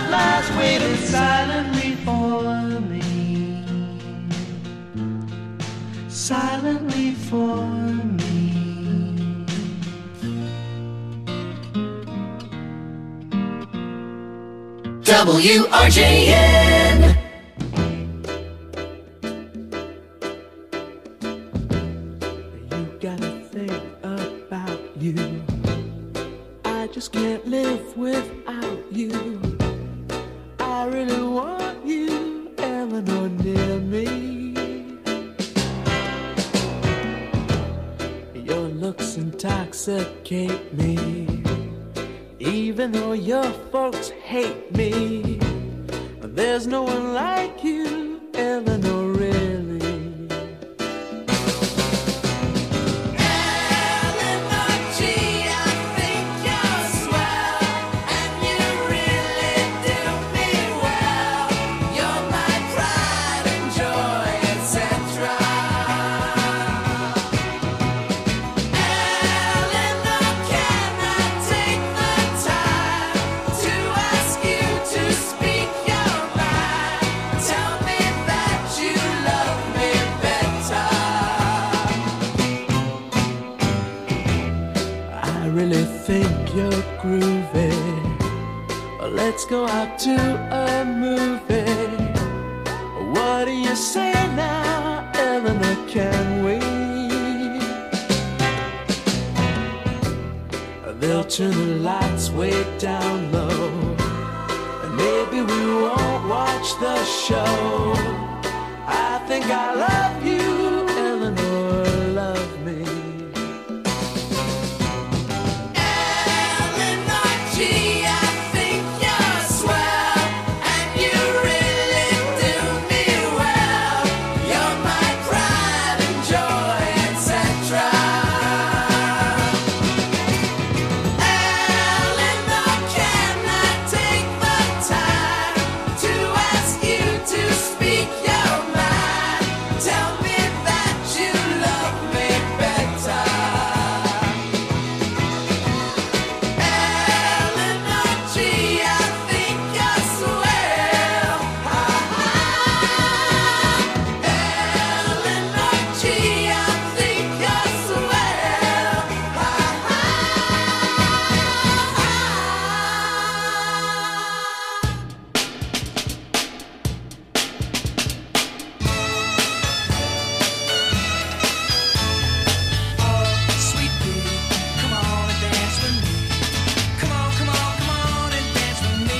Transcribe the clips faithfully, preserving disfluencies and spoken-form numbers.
love lies waiting silently for me. Silently for me. W R J N. You gotta think about you. I just can't live without you. I really want you, Eleanor, near me. Your looks intoxicate me, even though your folks hate me. There's no one like you, Eleanor, really. Eleanor G, I think you're swell, and you really do me well. You're my pride and joy, et cetera. Eleanor, can I take the time to ask you to speak your mind? Tell me that you love me better. I really think you're groovy. Let's go out to a movie. What do you say now, Eleanor, can we? They'll turn the lights way down low, and maybe we won't watch the show. I think I love you, Eleanor, love me. Eleanor G, I think you're swell, and you really do me well. You're my pride and joy, et cetera. Eleanor, can I take the time to ask you to speak your mind? Tell me that you love me better. Eleanor G, I think you're swell. Eleanor G, I think you're swell. Sweet pea, come on and dance with me. Come on, come on, come on and dance with me.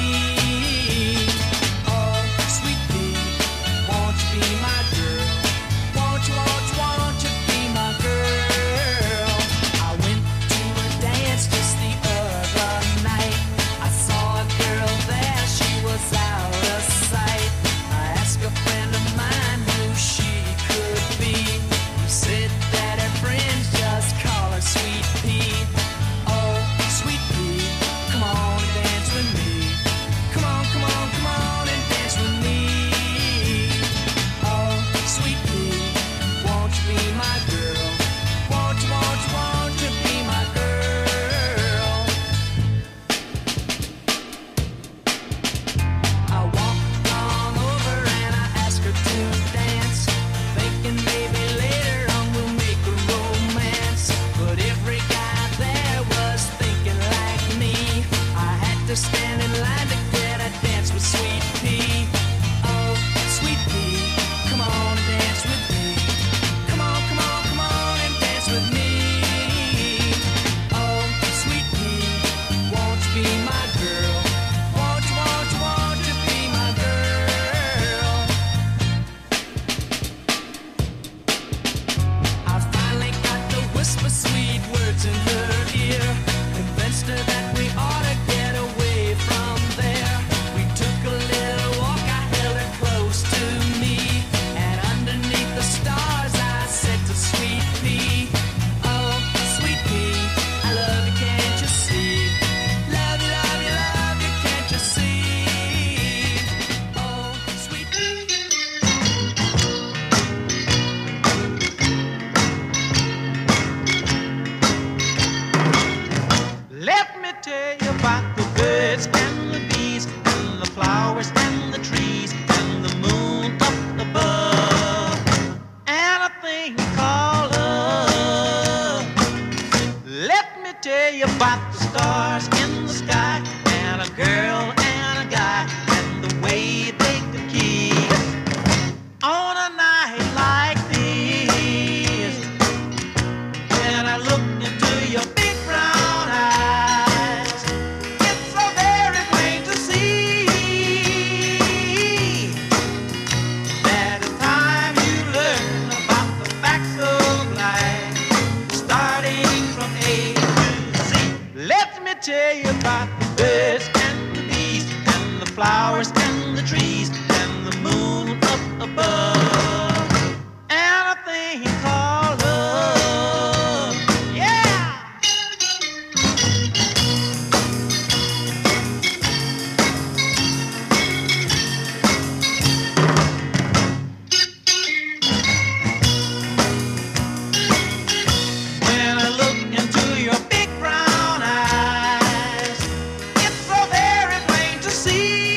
Oh, sweet pea, won't you be my girl? Won't you, won't you, won't you be my girl? I went to a dance just the other night. I saw a girl there, she was out of sight. I asked a friend of mine who she could be. He said that her friends just call her Sweet Pea. Oh, Sweet Pea, come on and dance with me. Come on, come on, come on and dance with me. Oh, Sweet Pea, won't you be my girl? Won't you, won't you, won't you be my girl? I walked on over and I asked her to dance, thinking maybe later on we'll make a romance. But every guy there was thinking like me. I had to stand in line to get a dance with Sweet Pea. Oh, Sweet Pea, come on and dance with me. Come on, come on, come on and dance with me. Oh, Sweet Pea, won't you be my girl? Won't you, won't you, won't you be my girl? I finally got to whisper sweet words in her ear, convinced her that we ought to get away from there. We took a little flowers and the trees and the moon up above. And a thing called love. Yeah! When I look into your big brown eyes, it's so very plain to see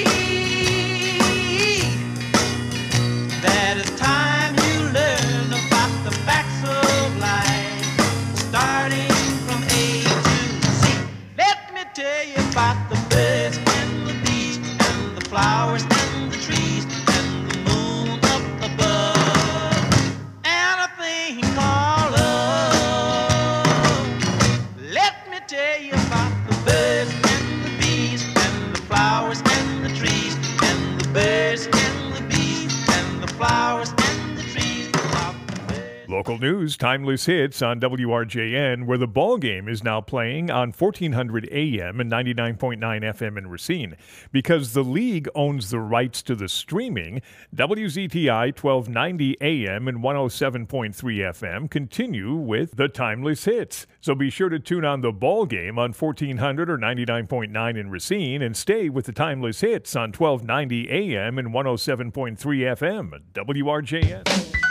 that it's time you learn about the facts of life, starting from A to Z. Let me tell you about the birds and the bees and the flowers and the trees and the moon up above, and a thing called love. Let me tell you about the birds and the bees and the flowers and the trees and the birds and the bees and the flowers and the trees. About the birds. Local news, timeless hits on W R J N, where the ball game is now playing on fourteen hundred A M and ninety-nine point nine F M in Racine. Because the league owns the rights to the streaming, W Z T I twelve ninety A M and one oh seven point three F M continue with the timeless hits. So be sure to tune on the ball game on fourteen hundred or ninety-nine point nine in Racine and stay with the timeless hits on twelve ninety A M and one oh seven point three F M. W R J N.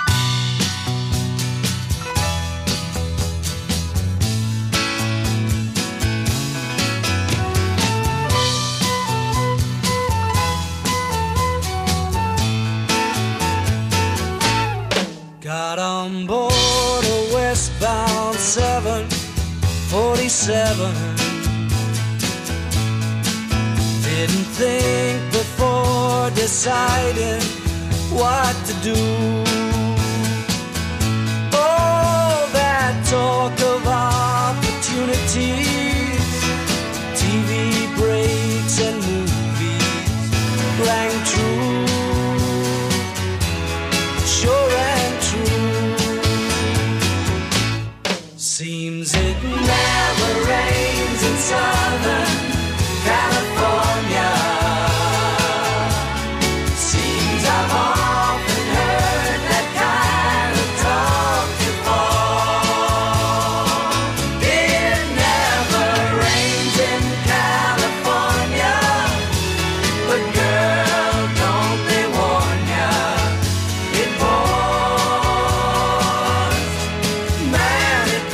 Got on board a westbound seven forty-seven. Didn't think before deciding what to do. Oh, that talk of opportunities, T V breaks and movies rang true. Sure and true. Seems it never rains in Southern California. Seems I've often heard that kind of talk before. It never rains in California, but girl, don't they warn ya? It pours, man, it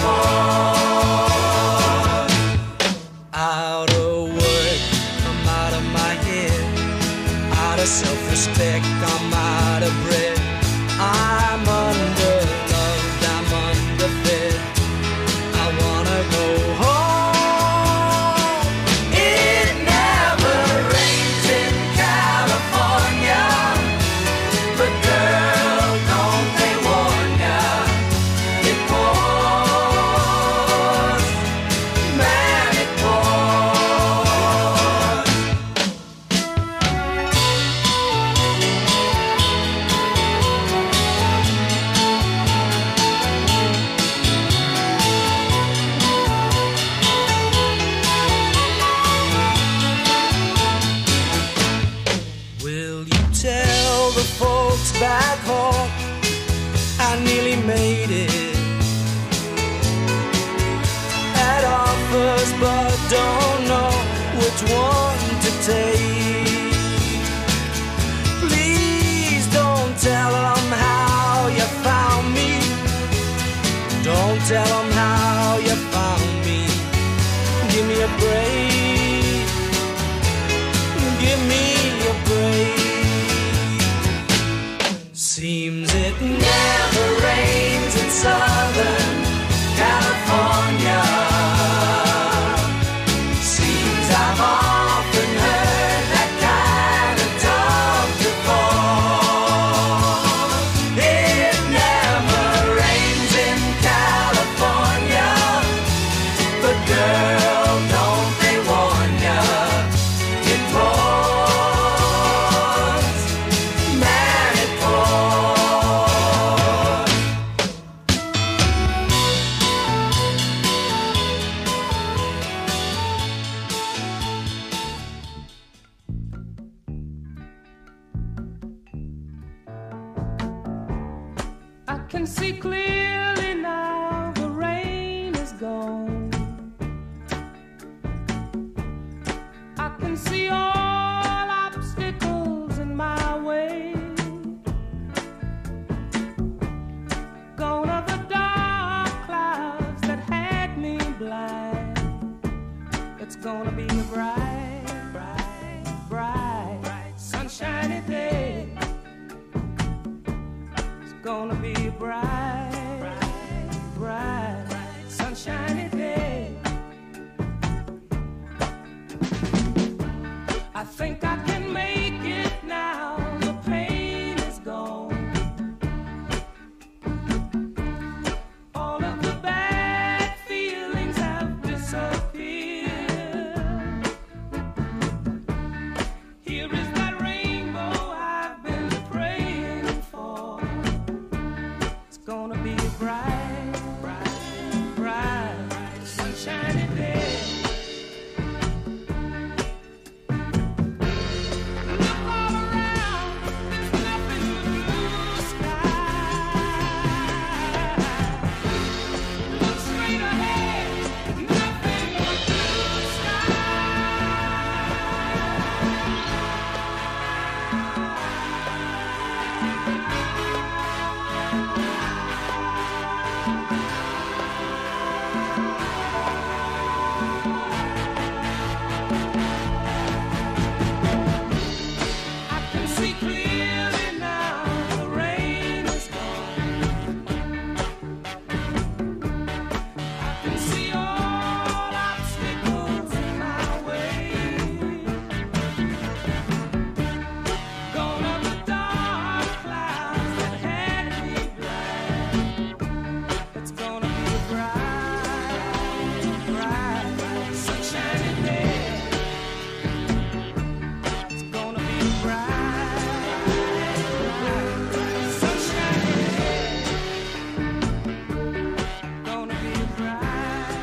pours. Out of work, I'm out of my head. Out of self-respect, I'm out of bread. I'm underloved, I'm underfed. I wanna go home. It never rains in California, but girl, don't they warn ya? It pours, man, it pours. Will you tell the folks back home I nearly made it? Had offers but don't know which one to take. Please don't tell them how you found me. Don't tell them how you found me. Give me a break. Give me a break. Seems it never rains in Southern California. Seems I've often heard that kind of talk before. It never rains in California. can see clearly now, the rain is gone. I can see all obstacles in my way. Gone are the dark clouds that had me blind. It's gonna be a bright, bright, bright, bright, sunshiny day. It's gonna be a bright, bright, bright, bright, sunshiny day. I think I can make it now. The pain is gone. All of the bad feelings have disappeared. Here is that rainbow I've been praying for. It's gonna be a bright, bright, bright, bright, sunshiny day. Look all around, there's nothing but blue sky. Look straight ahead, nothing but blue sky. I can see clearly now, the rain is gone. I can see all obstacles in my way. Gone are the dark clouds that had me blind. It's gonna be a bright, bright, bright, sunshiny day. It's gonna be a bright, bright, bright, sunshiny day. Gonna be a bright.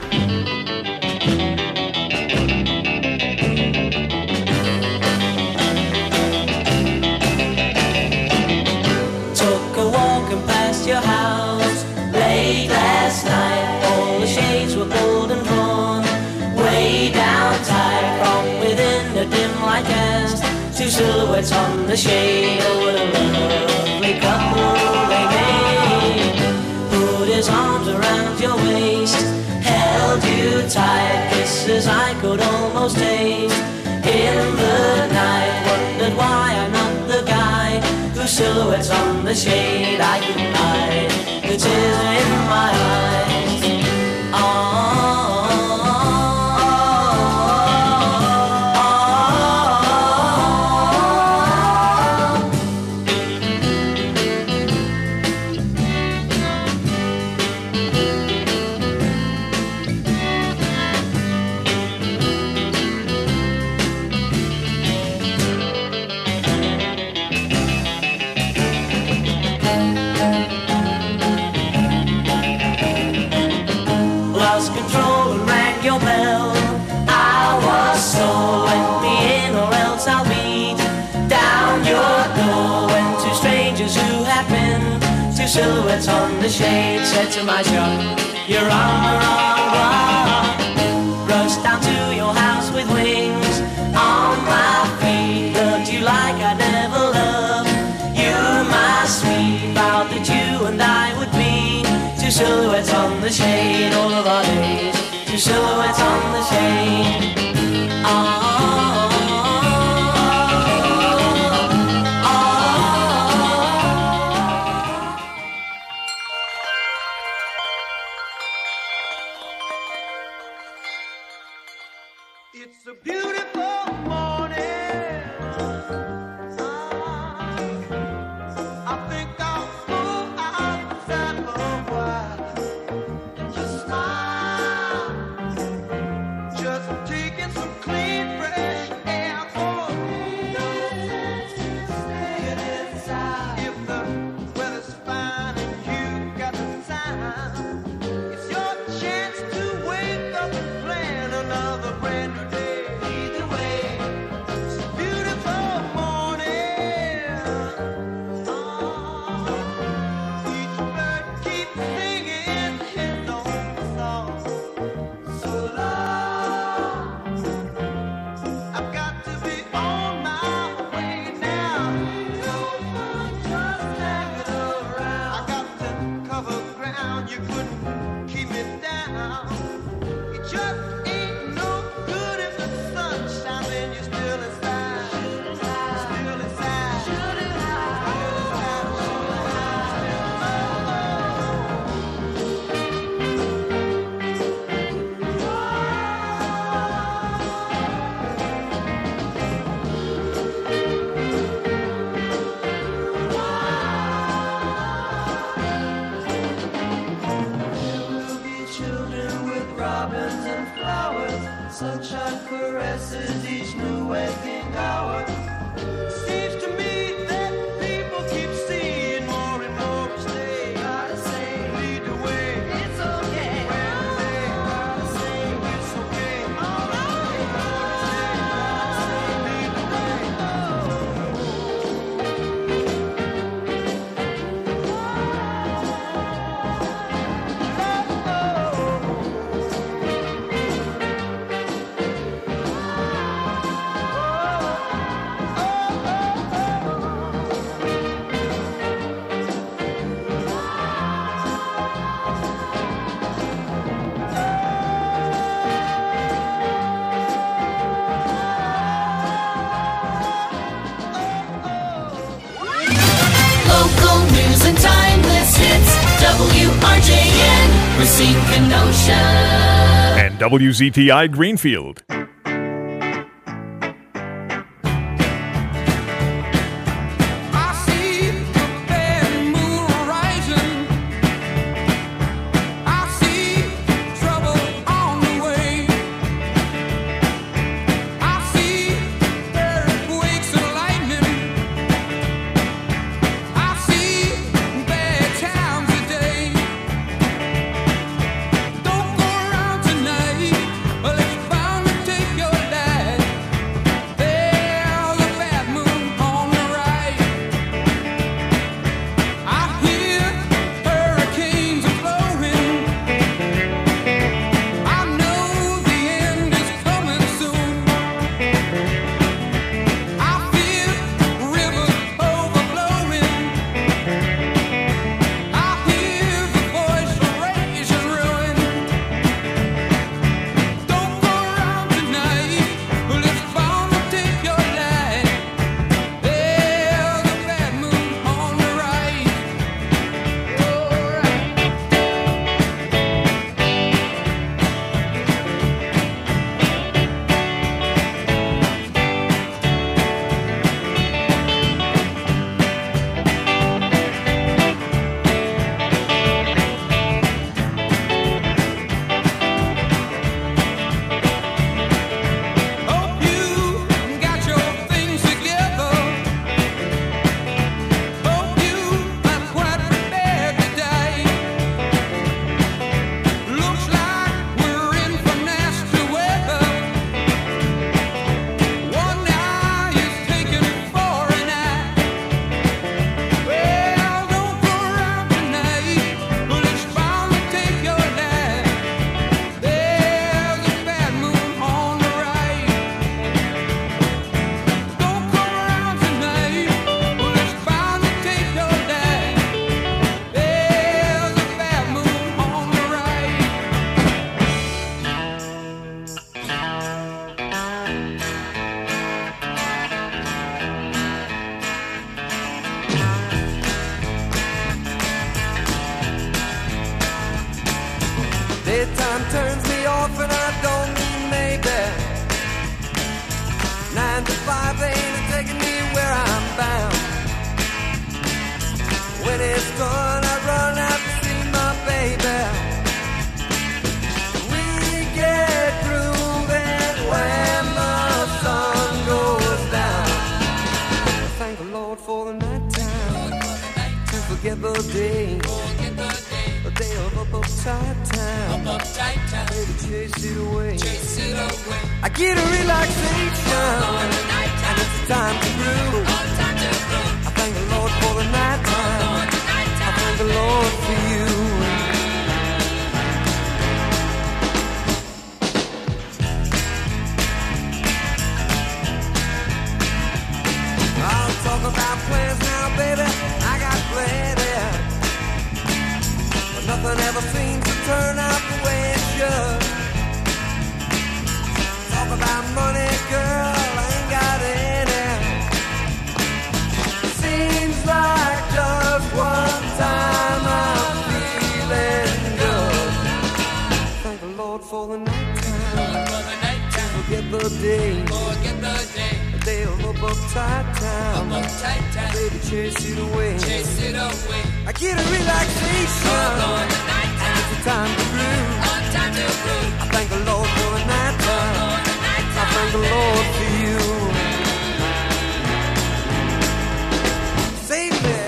Took a walk and past your house late last night. All the shades were pulled and drawn way down tight. From within a dim light cast two silhouettes on the shade. Oh, what a lovely couple they made. Put his arms around your waist, held you tight. Kisses I could almost taste in the night. Wondered why I'm not the guy whose silhouettes on the shade I can hide. The tears in my eyes. Oh, lost control and rang your bell. I was sole, let me in or else I'll beat down your door. When two strangers who had been two silhouettes on the shade said to my shop, you're on the wrong one. Rushed down to your house with wings on my feet. Loved you like I never loved you, my sweet. Vowed that you and I would be two silhouettes on the shade all of our days. Two silhouettes on the shade. Oh, oh, It's a beautiful morning. I think I'll go outside for a while and just smile, just to and timeless hits. W R J N, Racine, Kenosha. And W Z T I Greenfield. Daytime turns me off and I don't mean maybe. Nine to five, they ain't taking me where I'm bound. When it's done, I run out to see my baby. We get grooving when the sun goes down. Thank the Lord for the night time, to forget the day. A day of up uptight time, up uptight time. Baby, chase it away, chase it away. I get a relaxation, and it's time to groove. I thank the Lord for the night time. I thank the Lord for you. I'll talk about plans now, baby. I got plenty. Nothing ever seems to turn out the way it should. Talk about money, girl, I ain't got any. Seems like just one time I'm feeling good. Thank the Lord for the night time. Forget the day. Forget the day. A day of up uptight time. Up uptight time. Baby, chase it away. Chase it away. I get a relaxation, and it's a time to groove. Time to groove. I thank the Lord for the night time. I thank the Lord for you. Save me.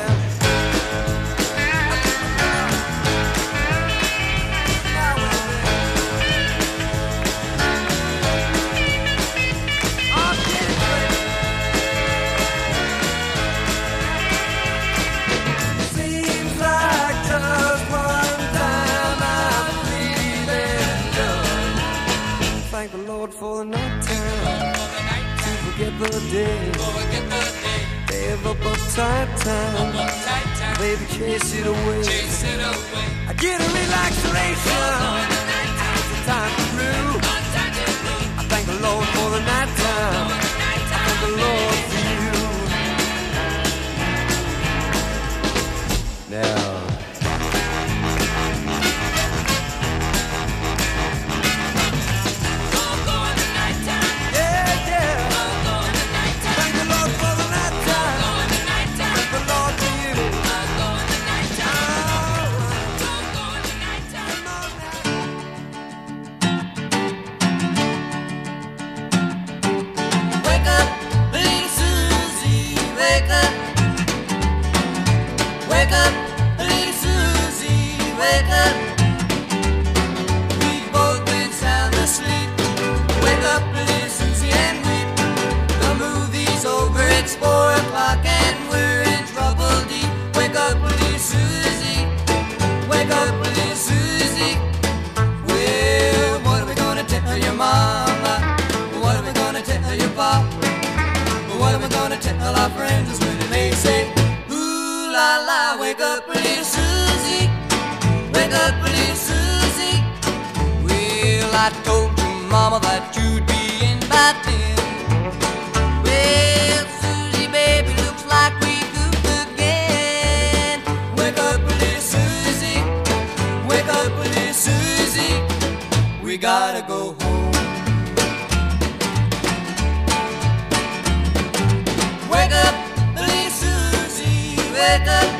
For the night time, to forget the day, forget the day, day of up uptight time, up uptight time. Baby, chase it away, chase it away. I get a relaxation, and it's a time to groove. I thank the Lord for the night time. I thank the Lord for you. what am I gonna tell our friends when they say, ooh la la, wake up little Susie, wake up little Susie. Well, I told your mama that you'd be in by ten. Well, Susie, baby, looks like we goofed again. Wake up little Susie, wake up little Susie, we gotta go home. Wake up, little Susie, wake up.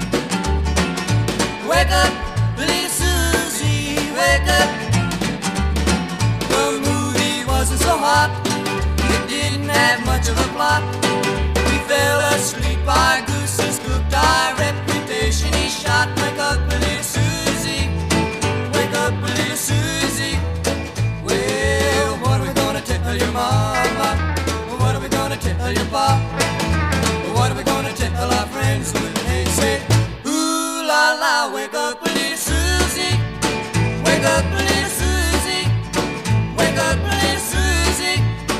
Wake up, little Susie, wake up. The movie wasn't so hot, it didn't have much of a plot. We fell asleep, our gooses cooked, our reputation is shot. Wake up, little Susie, wake up, little Susie. Well, what are we gonna tell your mama? What are we gonna tell your papa? What are we gonna tell our friends when they say, ooh la la, wake up little Susie, wake up little Susie, wake up little Susie.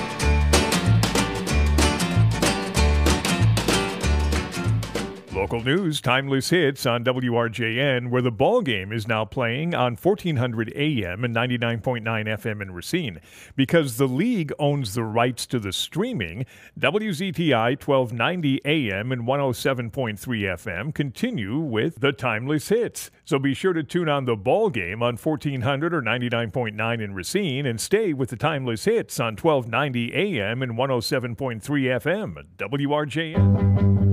Local news, timeless hits on W R J N, where the ball game is now playing on fourteen hundred A M and ninety-nine point nine F M in Racine. Because the league owns the rights to the streaming, W Z T I twelve ninety A M and one oh seven point three F M continue with the timeless hits. So be sure to tune on the ball game on fourteen hundred or ninety-nine point nine in Racine and stay with the timeless hits on twelve ninety A M and one oh seven point three F M. W R J N.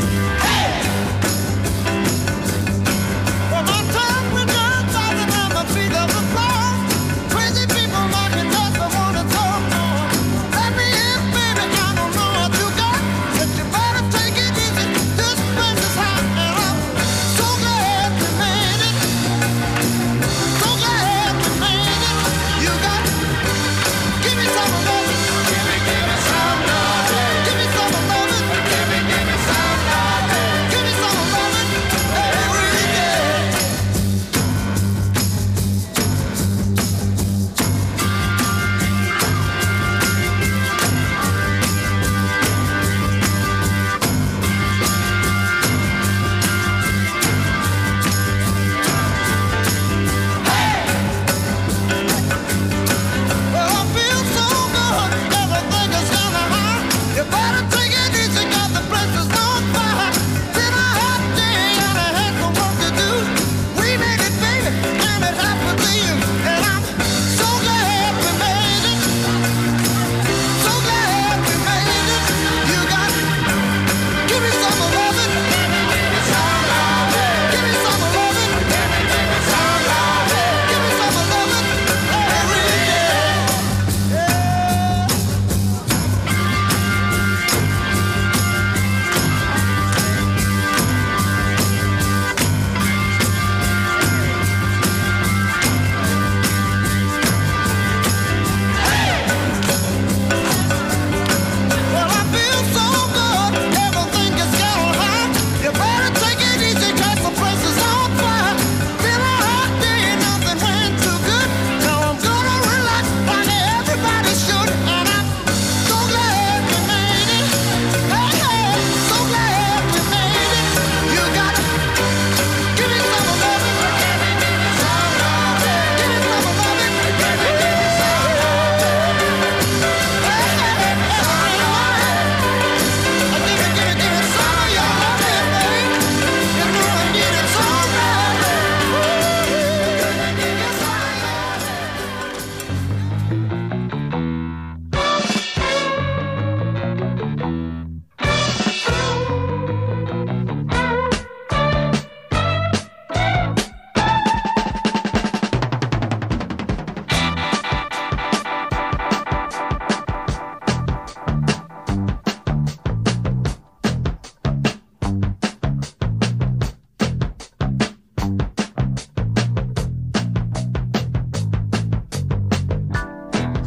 Well, my time went down, I remember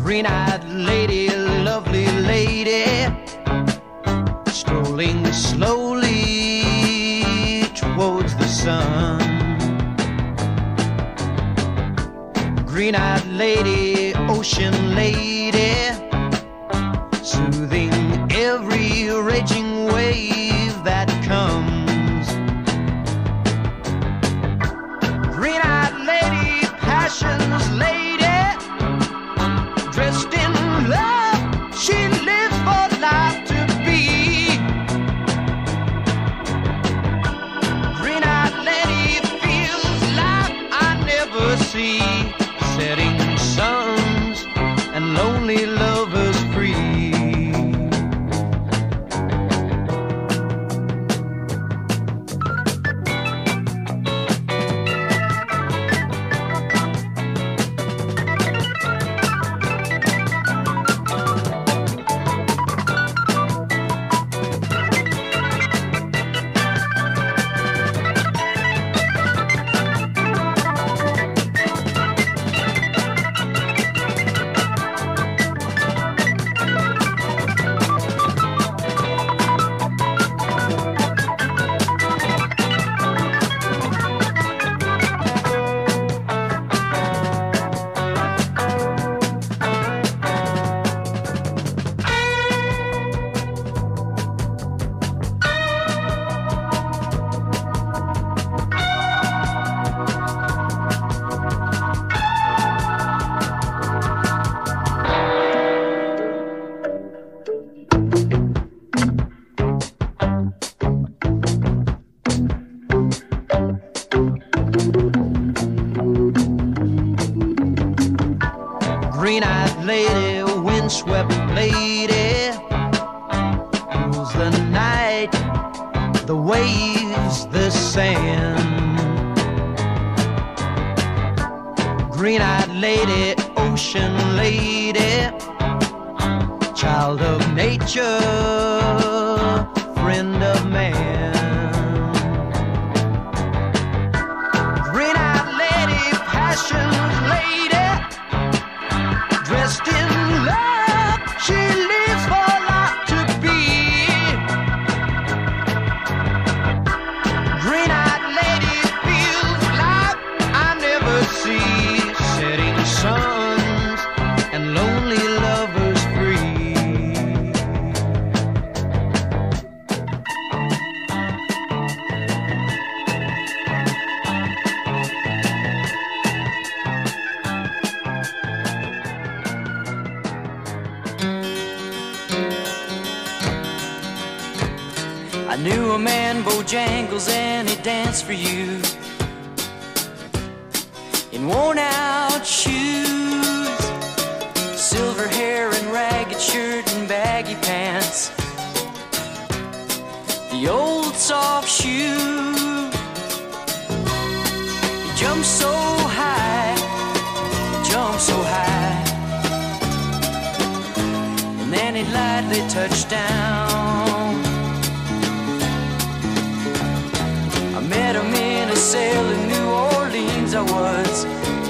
Green-eyed lady, lovely lady, strolling slowly towards the sun. Green-eyed lady, ocean lady, soothing every raging wave that comes. Green-eyed lady, passion's lady, dressed in love, she lives for life to be. Green-eyed lady feels life I never see, setting suns and lonely lovers free. Green-eyed lady, windswept lady, rules the night, the waves, the sand. Green-eyed lady, ocean lady, child of nature, friend of man. Green-eyed lady, passion's lady, dressed in love, she lives for life to be. Green-eyed lady feels life I never see, setting suns and lonely lovers free. I knew a man, Bojangles, and he danced for you in worn-out shoes, silver hair and ragged shirt and baggy pants, the old soft shoe. He jumped so high, jumped so high, and then he lightly touched down. I met him in a sail in New Orleans, I was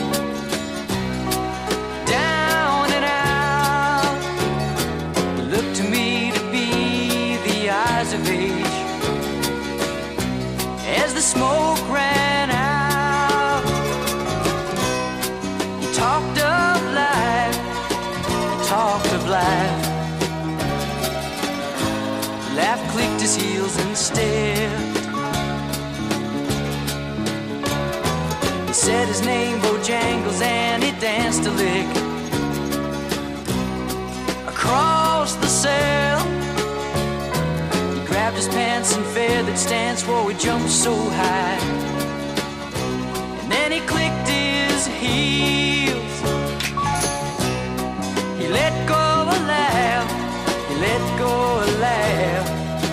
down and out. He looked to me to be the eyes of age as the smoke ran out. He talked of life, he talked of life. He laughed, clicked his heels and stared. He said his name, Bojangles, and he danced a lick across the sail. He grabbed his pants and feathered stance, whoa, he jumped so high. And then he clicked his heels. He let go a laugh, he let go a laugh,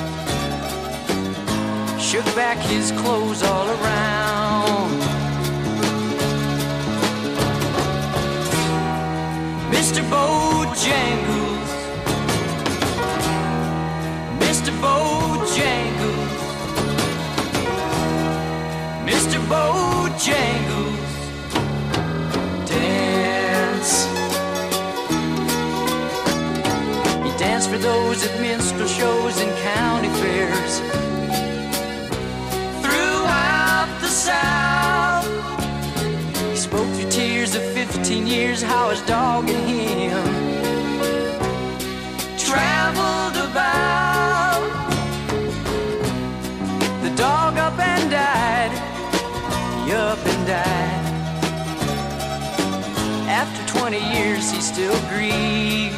shook back his clothes all around. Mister Bojangles, Mister Bojangles, Mister Bojangles, dance. shows at minstrel shows and county fairs. Throughout the South, he spoke through tears of fifteen years how his dog and him traveled about. The dog up and died, he up and died. After twenty years he still grieves.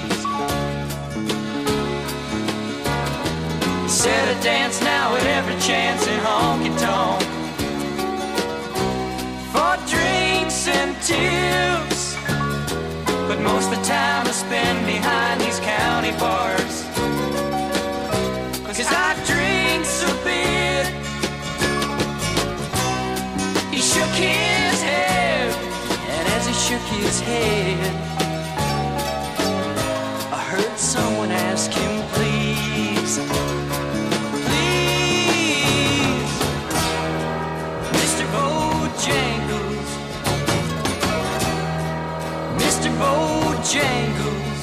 Said a dance now at every chance in honky-tonk for drinks and tips, but most of the time I spend behind these county bars, 'cause I drinks a bit. He shook his head, and as he shook his head, I heard someone ask him, please, please, Mister Bojangles, Mister Bojangles,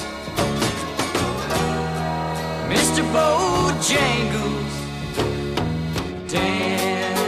Mister Bojangles, dance.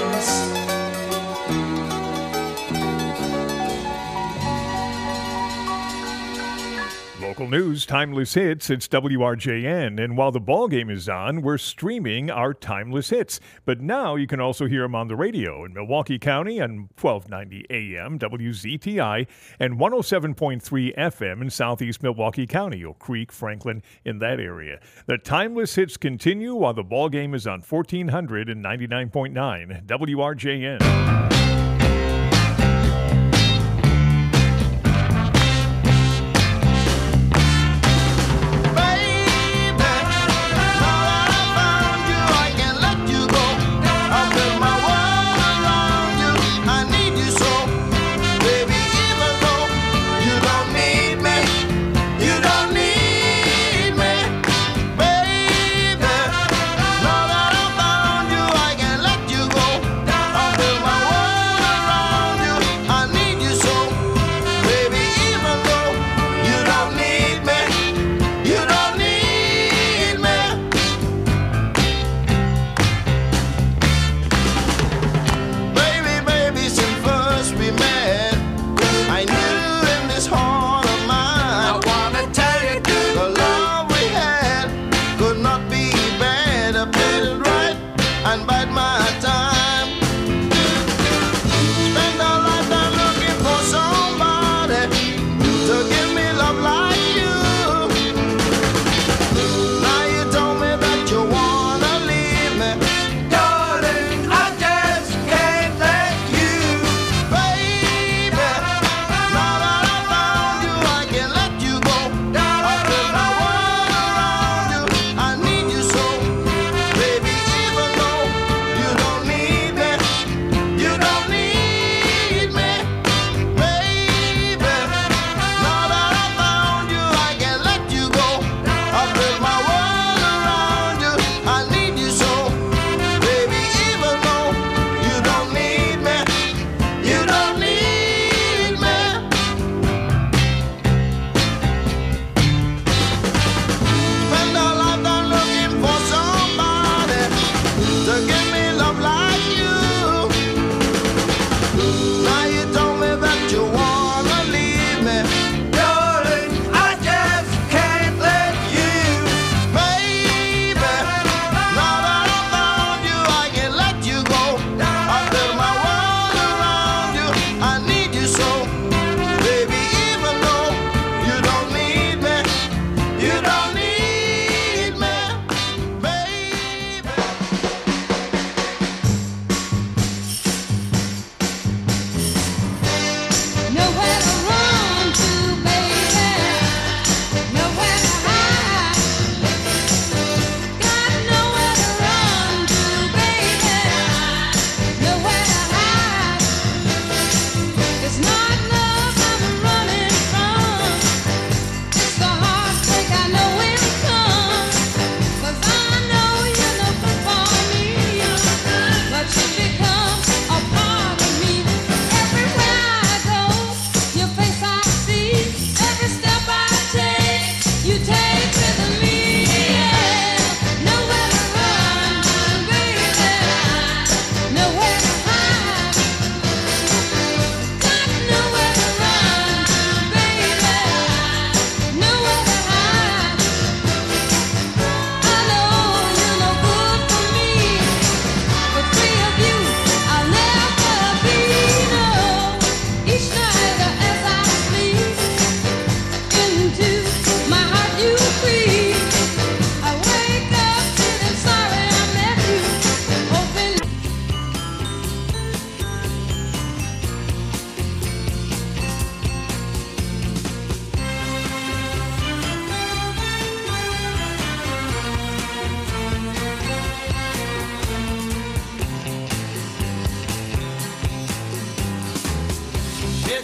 Local news, timeless hits, it's W R J N. And while the ball game is on, we're streaming our timeless hits. But now you can also hear them on the radio in Milwaukee County on twelve ninety A M, W Z T I, and one oh seven point three F M in southeast Milwaukee County, Oak Creek, Franklin, in that area. The timeless hits continue while the ball game is on fourteen hundred and ninety-nine point nine W R J N. Now that I found you, I can let you go. Until my world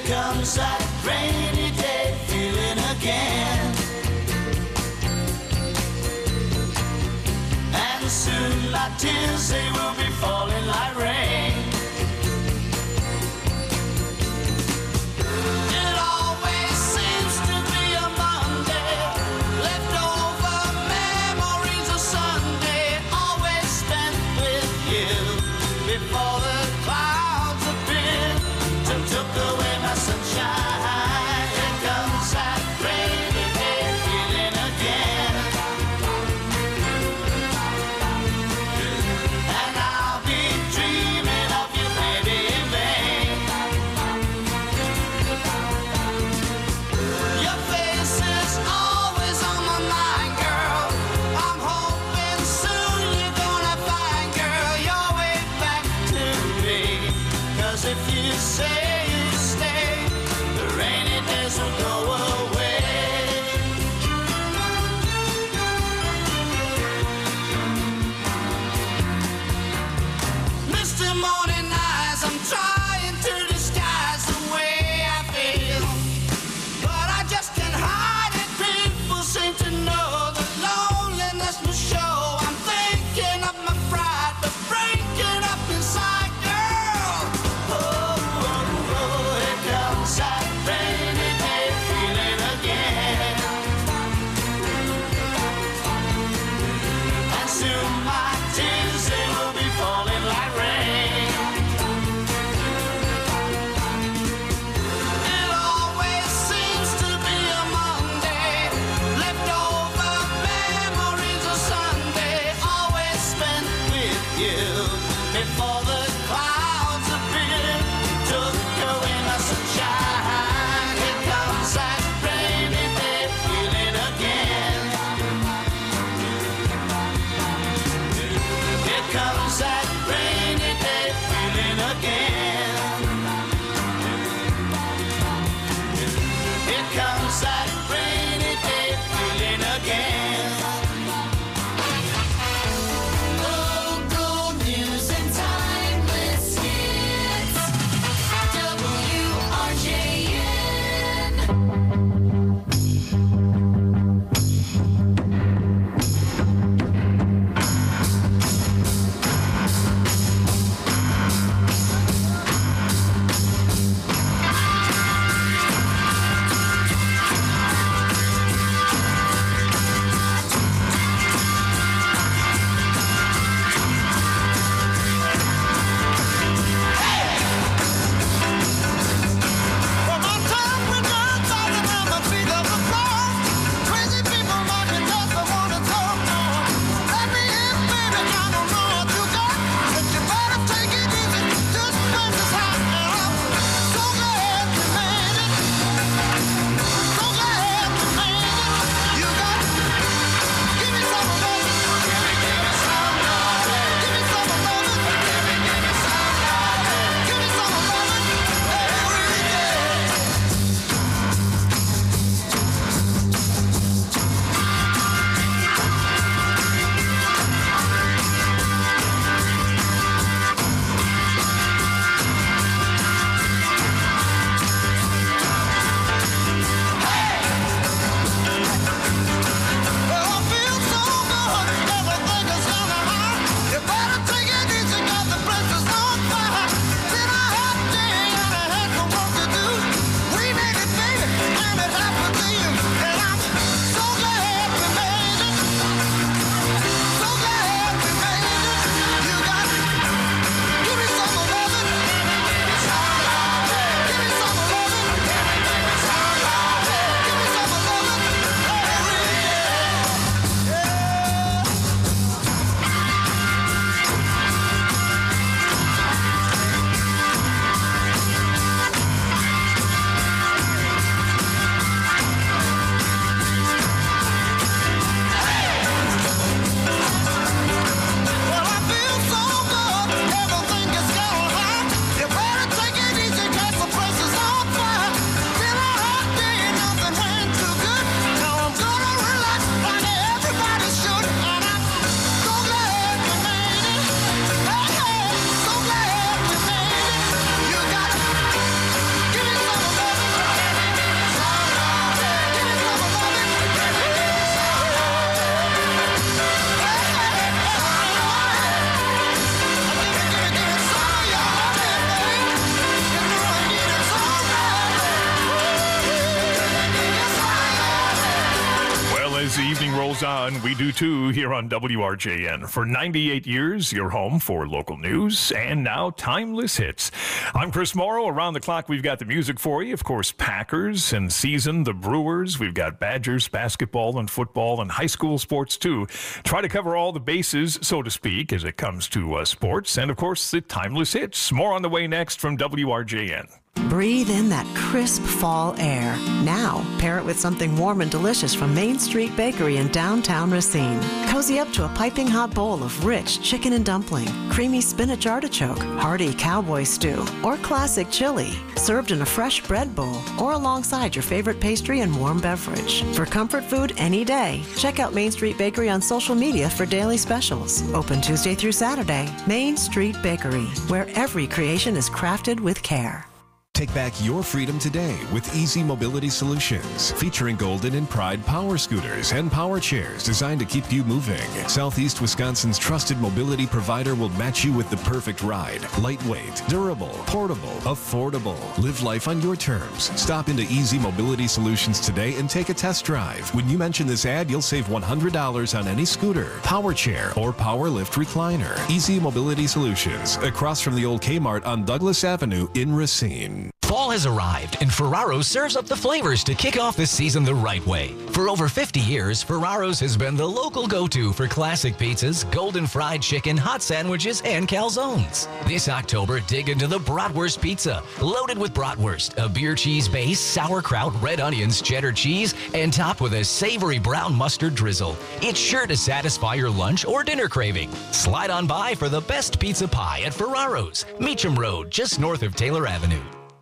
comes that rainy day feeling again. And soon my tears, they will be falling like rain. It always seems to be a Monday, leftover memories of Sunday, always spent with you before the clouds appeared and took away my sunshine. Here comes that rainy day feeling again. And I'll be dreaming of you, baby, in vain. Your face is always on my mind, girl. I'm hoping soon you're gonna find, girl, your way back to me. 'Cause if you say you stay, the rainy days will go away. Mister Morning Eyes, I'm trying to disguise the way I feel, but I just can't hide it. People seem to know the loneliness must show. I'm thinking of my pride, but breaking up inside, girl. Oh, oh, oh. goes on. We do too here on W R J N. For ninety-eight years, your home for local news and now timeless hits. I'm Chris Morrow. Around the clock, we've got the music for you. Of course, Packers and season, the Brewers. We've got Badgers, basketball and football and high school sports too. Try to cover all the bases, so to speak, as it comes to uh, sports. And of course, the timeless hits. More on the way next from W R J N. Breathe in that crisp fall air. Now, pair it with something warm and delicious from Main Street Bakery in downtown Racine. Cozy up to a piping hot bowl of rich chicken and dumpling, creamy spinach artichoke, hearty cowboy stew, or classic chili, served in a fresh bread bowl or alongside your favorite pastry and warm beverage. For comfort food any day, check out Main Street Bakery on social media for daily specials. Open Tuesday through Saturday. Main Street Bakery, where every creation is crafted with care. Take back your freedom today with Easy Mobility Solutions, featuring Golden and Pride power scooters and power chairs designed to keep you moving. Southeast Wisconsin's trusted mobility provider will match you with the perfect ride. Lightweight, durable, portable, affordable. Live life on your terms. Stop into Easy Mobility Solutions today and take a test drive. When you mention this ad, you'll save one hundred dollars on any scooter, power chair, or power lift recliner. Easy Mobility Solutions, across from the old Kmart on Douglas Avenue in Racine. Fall has arrived, and Ferraro's serves up the flavors to kick off the season the right way. For over fifty years, Ferraro's has been the local go-to for classic pizzas, golden fried chicken, hot sandwiches, and calzones. This October, dig into the Bratwurst Pizza, loaded with bratwurst, a beer cheese base, sauerkraut, red onions, cheddar cheese, and topped with a savory brown mustard drizzle. It's sure to satisfy your lunch or dinner craving. Slide on by for the best pizza pie at Ferraro's, Meacham Road, just north of Taylor Avenue.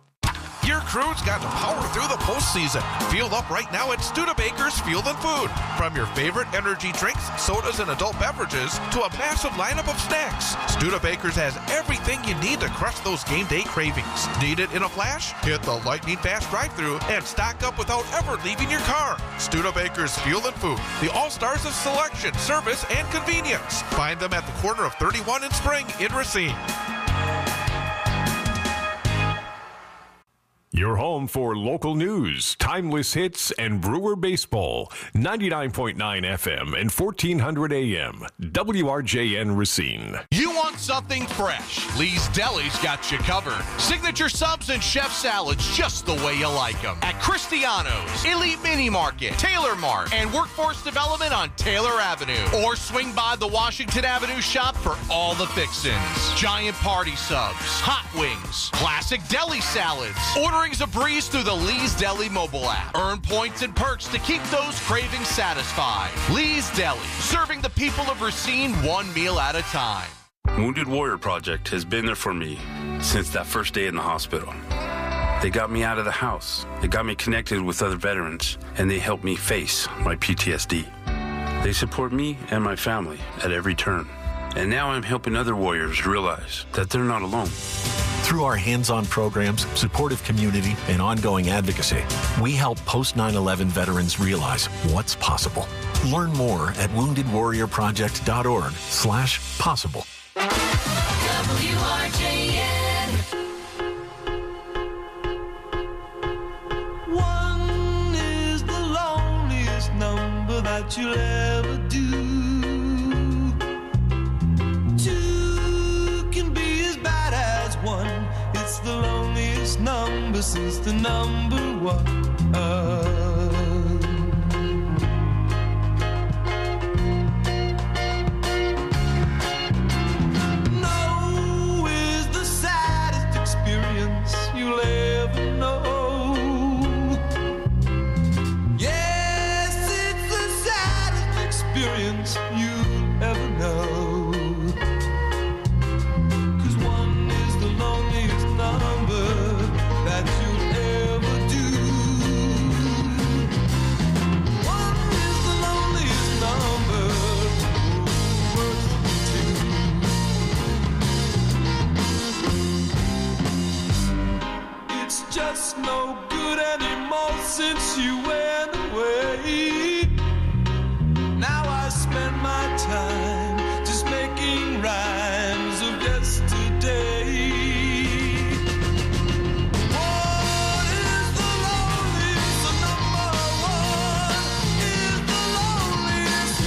Your crew's got to power through the postseason. Fuel up right now at Studebaker's Fuel and Food. From your favorite energy drinks, sodas, and adult beverages to a massive lineup of snacks, Studebaker's has everything you need to crush those game day cravings. Need it in a flash? Hit the lightning fast drive-thru and stock up without ever leaving your car. Studebaker's Fuel and Food, the all-stars of selection, service, and convenience. Find them at the corner of thirty-one and Spring in Racine. Your home for local news, timeless hits, and Brewer baseball. ninety-nine point nine F M and fourteen hundred A M. W R J N Racine. You want something fresh? Lee's Deli's got you covered. Signature subs and chef salads just the way you like them. At Cristiano's, Elite Mini Market, Taylor Mart, and Workforce Development on Taylor Avenue. Or swing by the Washington Avenue shop for all the fixins. Giant party subs, hot wings, classic deli salads. Order a breeze through the Lee's Deli mobile app. Earn points and perks to keep those cravings satisfied. Lee's Deli, serving the people of Racine one meal at a time. Wounded Warrior Project has been there for me since that first day in the hospital. They got me out of the house. They got me connected with other veterans, and they helped me face my P T S D. They support me and my family at every turn. And now I'm helping other warriors realize that they're not alone. Through our hands-on programs, supportive community, and ongoing advocacy, we help post nine eleven veterans realize what's possible. Learn more at woundedwarriorproject.org slash possible. W R J N. One is the loneliest number that you'll ever do. One, it's the loneliest number since the number one. No is the saddest experience you'll ever know. Yes, it's the saddest experience you'll ever know. Just no good anymore since you went away. Now I spend my time just making rhymes of yesterday. What is the loneliest number? One is the loneliest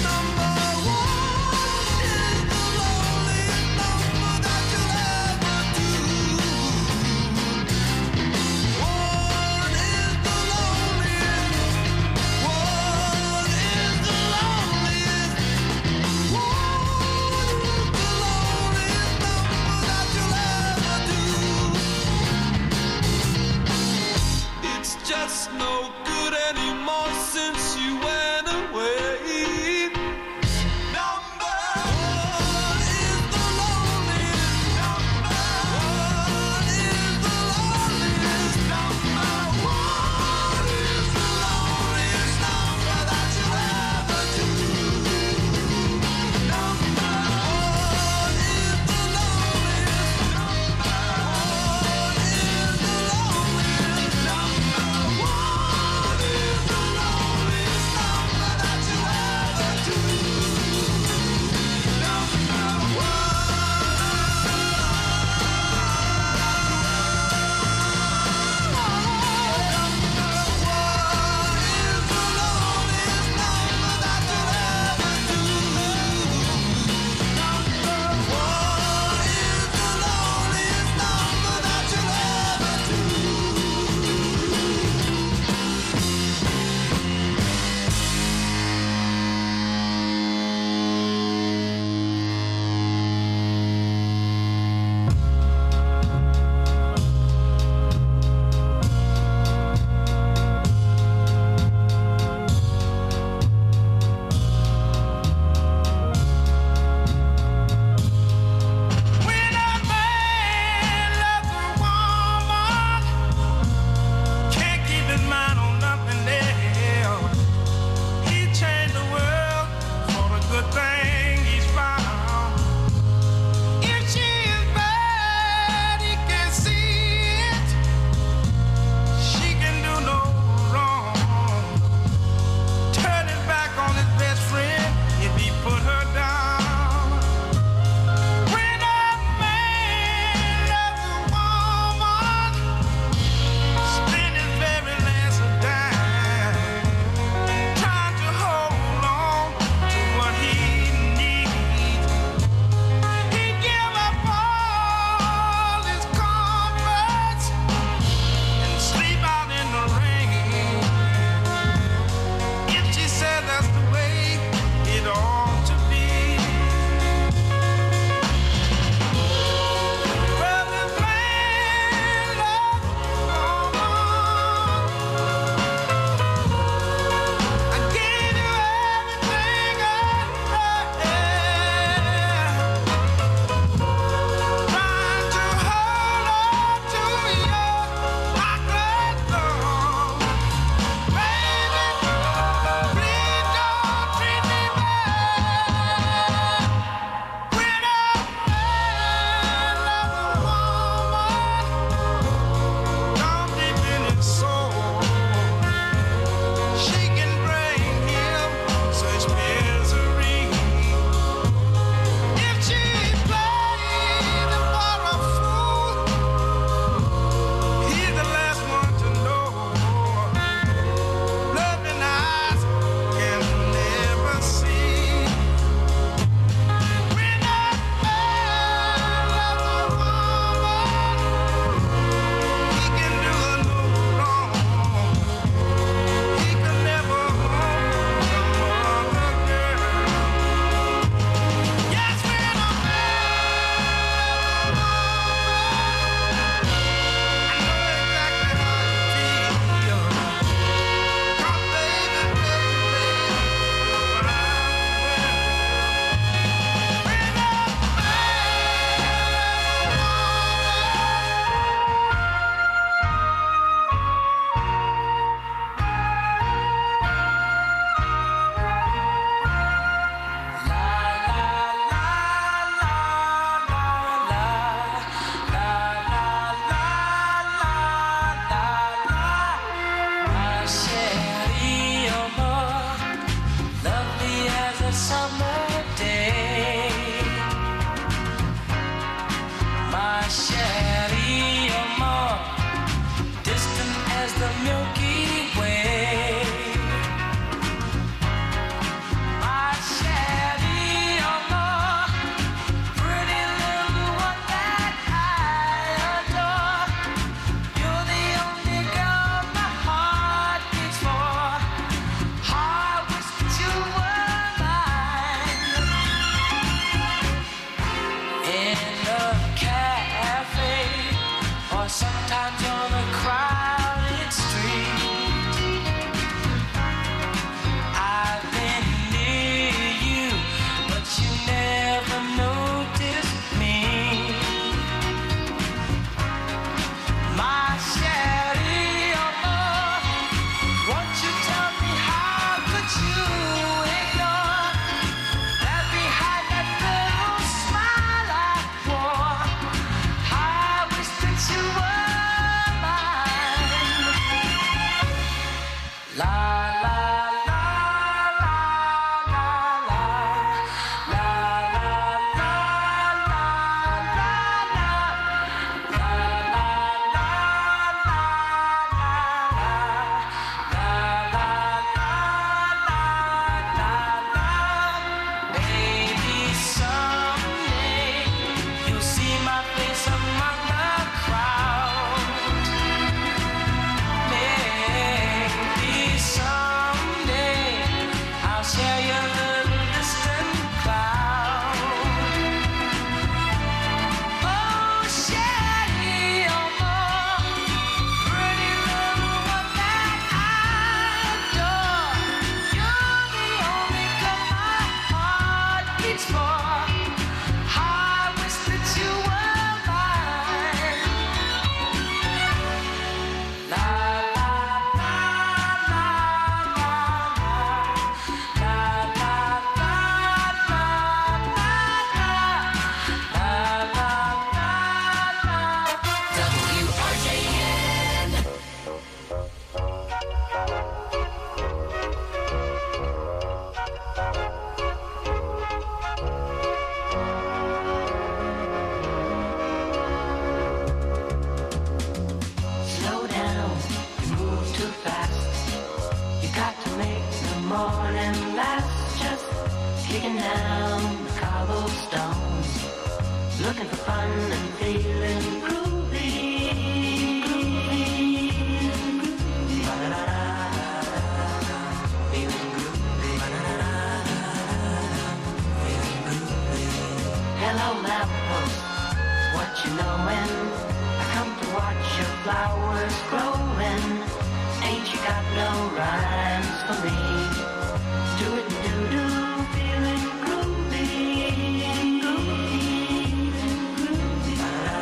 no rhymes for me. Do it, do do, feeling groovy, groovy, groovy.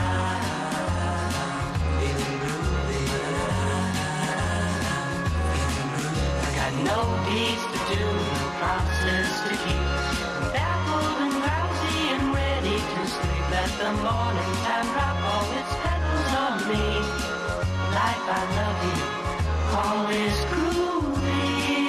Feeling groovy. Got no deeds to do, no promises to keep. Baffled and drowsy and ready to sleep. Let the morning time drop all its petals on me. Life, I love you, always groovy.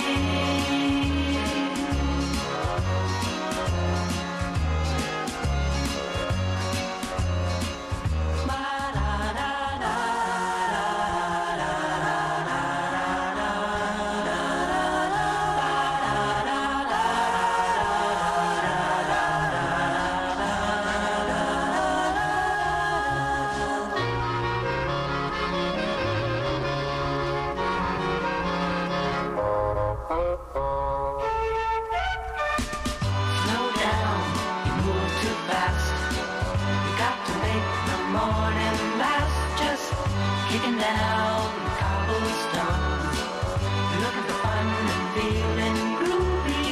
Slow down, you move too fast. You got to make the morning last. Just kicking down cobblestones, looking for fun and feeling groovy.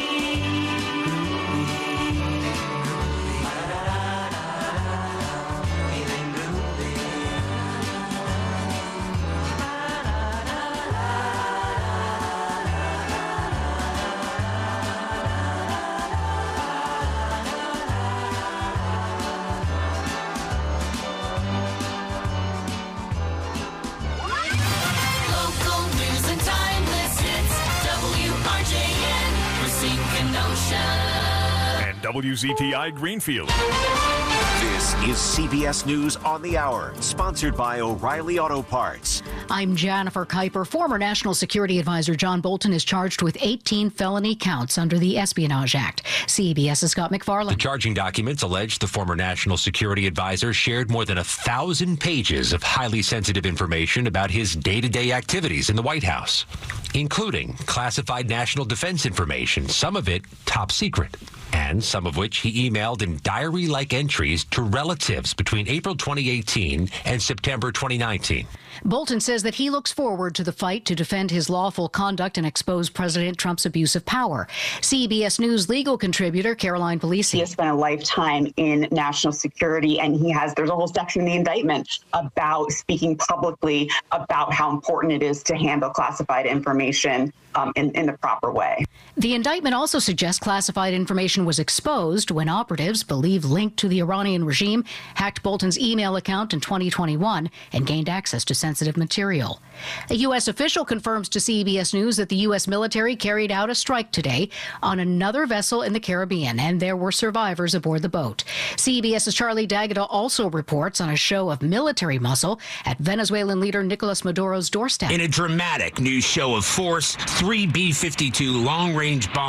Feeling groovy. Local news and timeless hits. W R J N, Racine Kenosha. And W Z T I Greenfield. This is C B S News on the Hour, sponsored by O'Reilly Auto Parts. I'm Jennifer Kuiper. Former National Security Advisor John Bolton is charged with eighteen felony counts under the Espionage Act. CBS's Scott McFarland. The charging documents allege the former National Security Advisor shared more than a thousand pages of highly sensitive information about his day-to-day activities in the White House, including classified national defense information, some of it top secret, and some of which he emailed in diary-like entries to relatives between April twenty eighteen and September twenty nineteen. Bolton says that he looks forward to the fight to defend his lawful conduct and expose President Trump's abuse of power. C B S News legal contributor Caroline Polisi. He has spent a lifetime in national security, and he has, there's a whole section in the indictment about speaking publicly about how important it is to handle classified information um, in, in the proper way. The indictment also suggests classified information was exposed when operatives believed linked to the Iranian regime hacked Bolton's email account in twenty twenty-one and gained access to sensitive material. A U S official confirms to C B S News that the U S military carried out a strike today on another vessel in the Caribbean, and there were survivors aboard the boat. CBS's Charlie D'Agata also reports on a show of military muscle at Venezuelan leader Nicolas Maduro's doorstep. In a dramatic new show of force, three B fifty-two long-range bombs